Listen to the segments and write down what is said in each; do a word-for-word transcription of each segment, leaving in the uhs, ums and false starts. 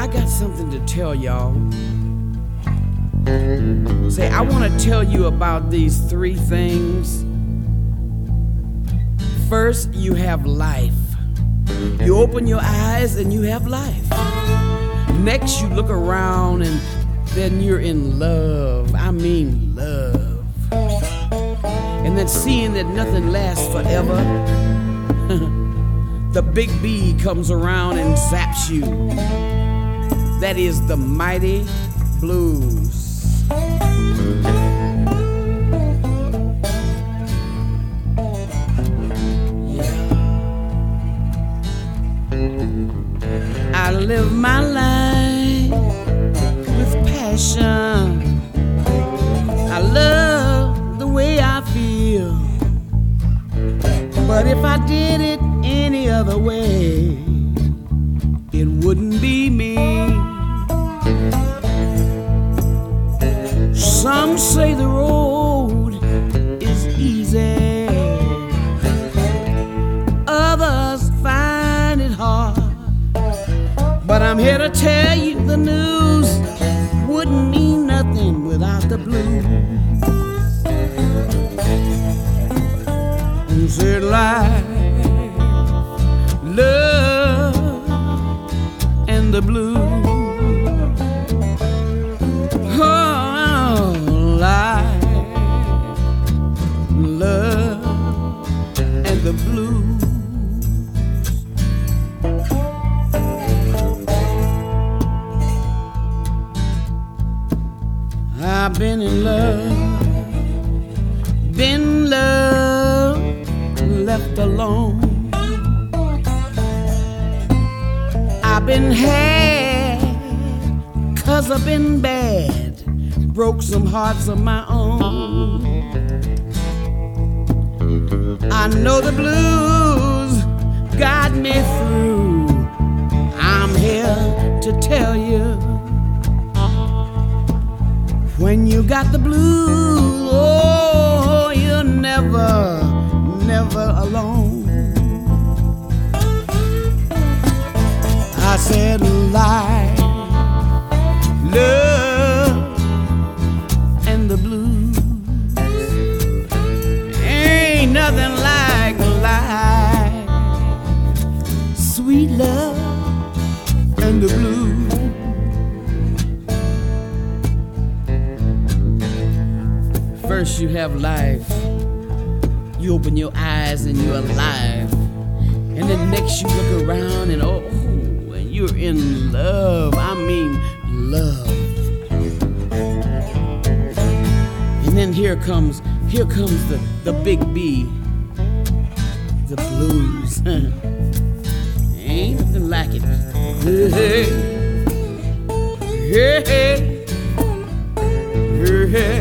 I got something to tell y'all. Say, I want to tell you about these three things. First, you have life. You open your eyes and you have life. Next, you look around and then you're in love. I mean love. And then seeing that nothing lasts forever, the big B comes around and zaps you. That is the mighty blues. I live my life with passion. I love the way I feel. But if I did it any other way, it wouldn't be me. Some say the road is easy. Others find it hard. But I'm here to tell you the news wouldn't mean nothing without the blues. And said life, love, and the blues. Oh, life, love, and the blues. I've been in love, been loved, left alone. I've been had, cause I've been bad, broke some hearts of my own. I know the blues got me through. I'm here to tell you, when you got the blues, oh, you're never, never alone. I said life, love, and the blues. Ain't nothing like life, sweet love, and the blues. First you have life, you open your eyes and you're alive. And then next you look around and oh, and you're in love. I mean love. And then here comes, here comes the, the big B, the blues. Ain't nothing like it. Hey, hey, hey, hey.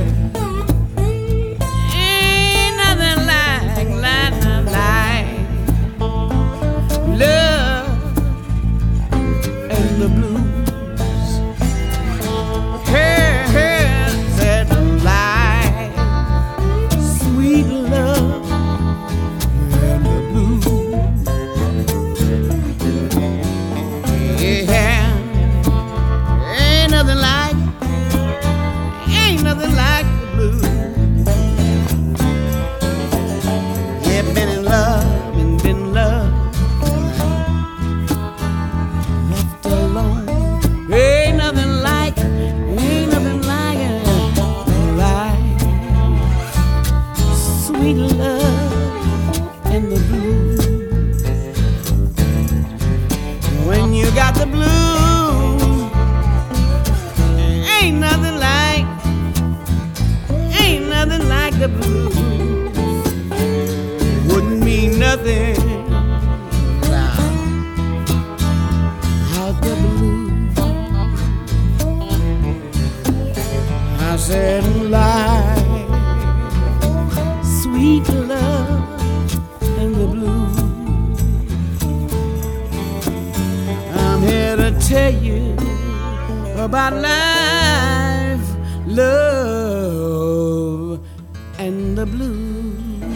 Love and the blues. Hey, hey, said life, sweet love and the blues. Yeah, ain't nothing like, ain't nothing like the blues. Yeah, been in love and been loved. Sweet love and the blues. When you got the blues, ain't nothing like, ain't nothing like the blues. Wouldn't mean nothing without the blues. I said life, sweet love and the blues. I'm here to tell you about life, love, and the blues.